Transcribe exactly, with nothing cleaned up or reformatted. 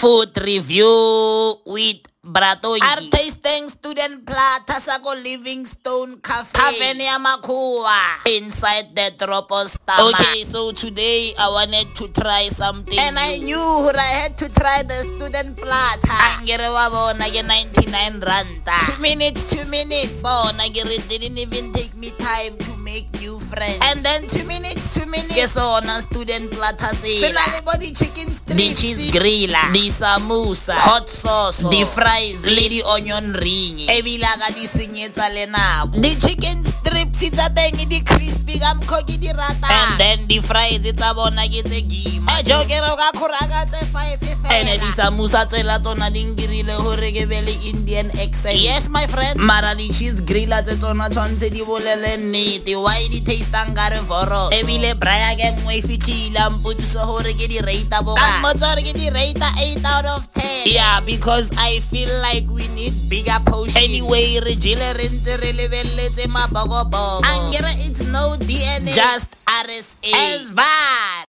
Food review with Bratoyi. Are tasting student plata sako Livingstone Cafe. Cafe ya Makua. Inside the Tropo stomach. Okay, so today I wanted to try something And I new. knew I had to try the student plata. Angere wa bona ke ninety-nine ranta. Two minutes, two minutes. Bona ke re didn't even take me time to make new friends. And then two minutes, two minutes. Ke sona student plata se. Finally body chicken strips. The cheese griller, the samosa, hot sauce, the fries, le di onion ring. Ebile ka di senyetsa le nako. The chicken strips tsa teng di crispy ka mkhoki di rata. And then the fries tsa bona ke tse gima. E jokero ka khuraga tse five fela. And di samosa tsela tsona di ngirile hore ke be le Indian accent. Yes my friend. Mara di cheese griller tse tsona tshwantse di bolele nnete. Why di taste nga re voro? Ebile braya ke nngwe e fitila mputso hore ke di rate boka. Ka motsore ke di rate eight out of ten. Yeah, because I feel like we need bigger portions. Anyway, re jile re ntse re lebelletse mabogobogo. Angere it's no D N A. Just R S A. As bad.